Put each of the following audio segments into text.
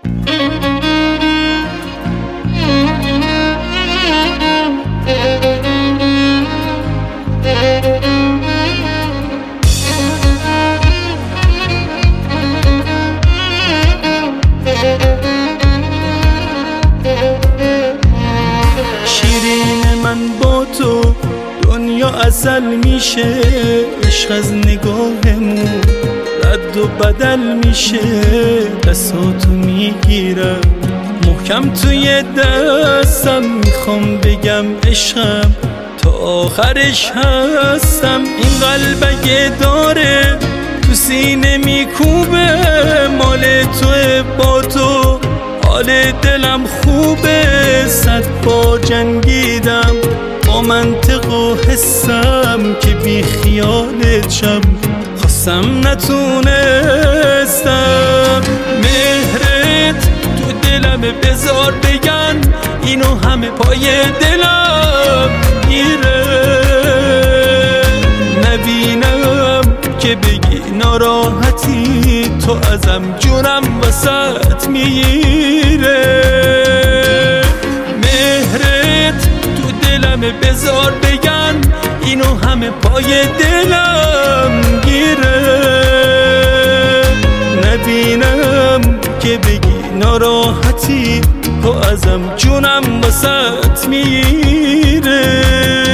شیرین من با تو دنیا عسل میشه، عشق از نگاهمون رد و بدل میشه. دستاتو میگیرم محکم توی دستم، میخوام بگم عشقم تا آخرش هستم. این قلبه داره تو سینه میکوبه، مال توه با تو حال دلم خوبه. 100 بار جنگیدم با منطق و حسم که بی خیالت شم، خواستم نتونستم. مهرت تو دلم بذار بگن، اینو همه پای دلم گیره. نبینم که بگی ناراحتی، تو ازم جونم وسط میره. مهرت تو دلم بذار بگن، اینو همه پای دلم گیره. نبینم که بگی ناراحتی، تو ازم جونم وسط میره.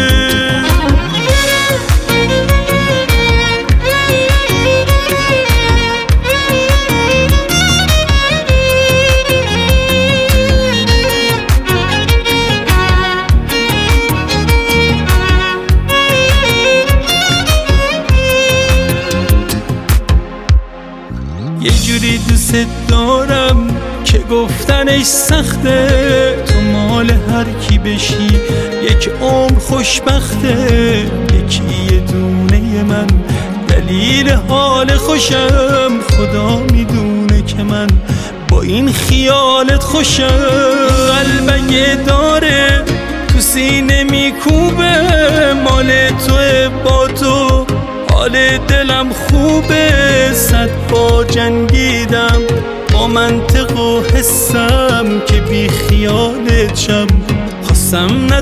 یه جوری دوست دارم که گفتنش سخته، تو مال هر کی بشی یک عمر خوشبخته. یکی یه دونه من دلیل حال خوشم، خدا میدونه که من با این خیالت خوشم. قلبه داره تو سینه میکوبه، مال توه با تو حال دلم خوبه. 100 بار جنگیدم با منطق و حسم که بی خیالت شم، خواستم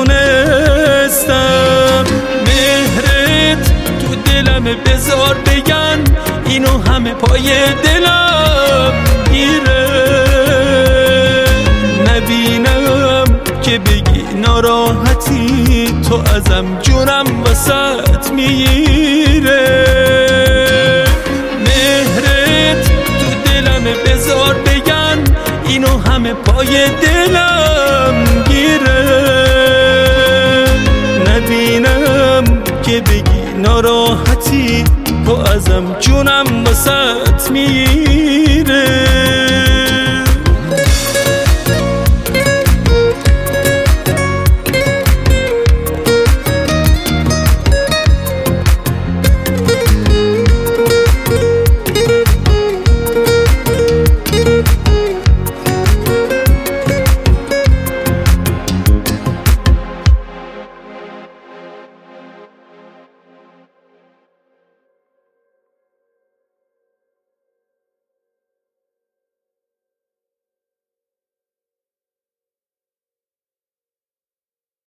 نتونستم. مهرت تو دلم بذار بگن، اینو همه پای دلم گیره. نبینم که بگی ناراحتی، تو ازم جونم وسط میره. مهرت تو دلم بذار بگن، اینو همه پای دلم گیره. نبینم که بگی ناراحتی، تو ازم جونم وسط میره.